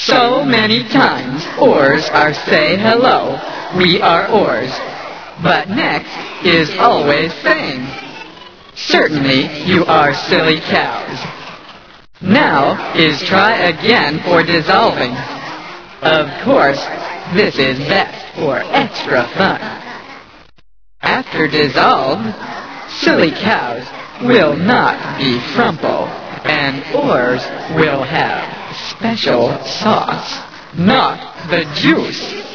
So many times oars are say hello. We are oars. But next is always saying, certainly you are silly cows. Now is try again for dissolving. Of course, this is best for extra fun. After dissolved, silly cows will not be frumple, and oars will have special sauce, not the juice.